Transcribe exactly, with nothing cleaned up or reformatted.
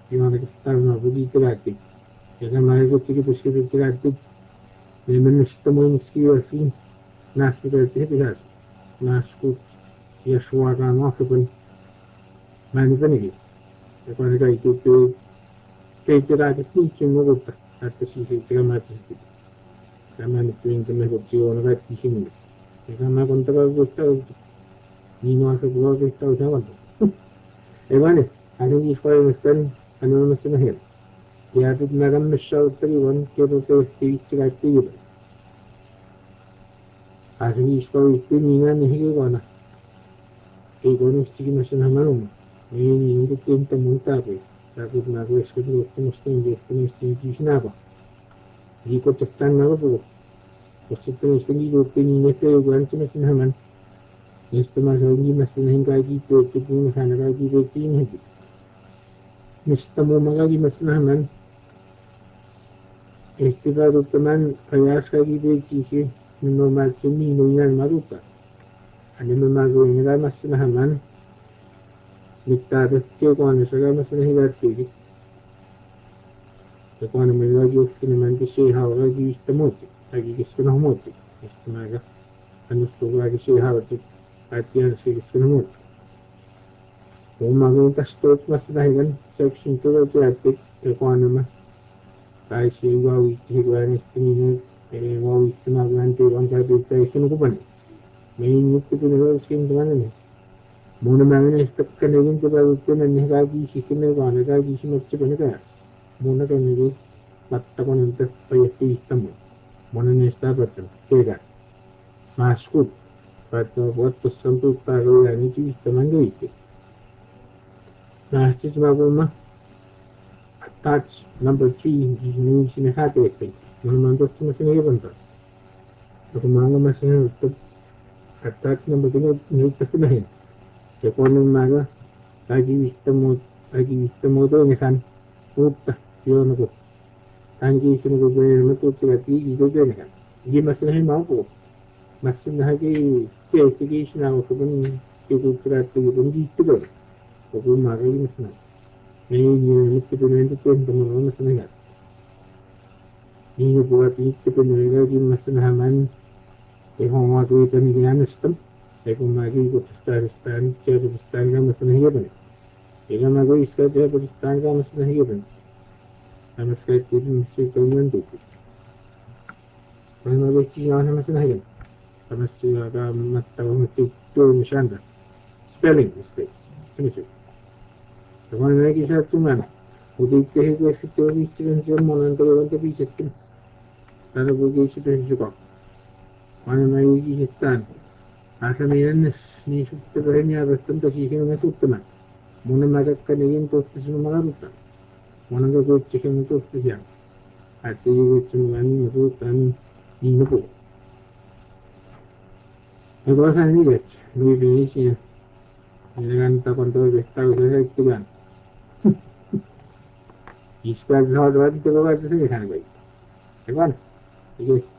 gimana kita tahu nggak begitu lagi ya kan mereka ciri bersih lagi memang sistem meski asing nas kita tidak nas kut ya suara no pun mana kan ini ya kan kita itu tuh kayak ada sih cuma kita ada sih kita mati karena itu yang kena kecil orang itu sih ya kan aku tak tahu tahu ni masa gua kita tahu jangan eh mana ada yang sekolah mesti anu mesti nahir ya itu nagan mesti tadi kan kita tuh tidak tidak ada yang sekolah itu ni kan nih gimana Igual sticky masina manum. Ni ni tinta montape. Sabi na ko es kudu kumustin di kumustin di sinaba. Di ko tstan na ko. Ko tstan stingi do pini ne te igual tsina sinaman. Este mas ni masina hinga gi to tsipun hana ga gi do tin hedi. Mista mo maga gi masina man. Este ga do taman kayas ga gi do ki no mal tsini no yan maruta. Ani mo mago ni ga masina man. Mittaatettiin konesakamassa hyvättiinkin. Ja kone meillä on juuri nimänkin siihen haluaa yhtä muutti. Äki keskellä muutti. Sitten mä aika annustuu äki siihen haluaa. Päätti äänessä keskellä muutti. Kun mä olen tässä toismassa lähden seksyn tuolla jätti. Ja kone mä pääsin vauhti kun äänestä niin vauhti mä olen tuolla käyty seikkin kupani. Meidän nyt pitää olisikin tämmöinen. Muna mga step ka na rin kapag ito na nahagagi si kinawa, nahagagi si Matsuka na kaya. Muna ka na rin, matta ko nang tapayatista mo. Muna na istabat ka, kaya maskut. Pato buat pesan tu tahu yang itu teman gue itu. Nah, sejumlah rumah attach number three di sini sini hati itu. Mana mantu cuma sini bentar. Aku mangga masih untuk attach number tiga ni kesini. Ya konon maga lagi istemo lagi istemo to ni kan utta yo no ko tangi sino ko be no to tiga ti go be ni kan ye masna he mau ko masna ha ki se se ki shina ko ben ki ko tiga ti ben di to be ko ko maga ni masna ni ni ni ki to ni to ben no masna ga ni ni ko ti ki to ni ga ki masna ha man e ho ma ko to ni ga nastam e ko magi ko star stan ke ko stan ga masna he be Ega mago iska je Pakistan का मसला ही है हम इसका तीन mistake comment होती है mago चीज आने मसला है हम इसका का मतलब मिस्टेक तो निशान है spelling mistakes समझे तो मैंने की साथ सुना वो देखते हैं कि इसकी तो मिस्टेक जो मन तो वो तो पीछे तुम तारे वो की इसी तरह से को मैंने मैं की हिस्सा आशा मेरे ने निश्चित करने आ रहा था सीखने में तो उत्तम Muna magkakaligin to sa sumarutan. Muna gagawin chicken to sa siya. At yung sumani marutan ni po. Nagwasan ni Gets. Lumibinis niya. Nilaganta ko to sa tao sa itugan. Iskag sa hawad ito ko ba ito sa ikan ba? Ewan. Sige.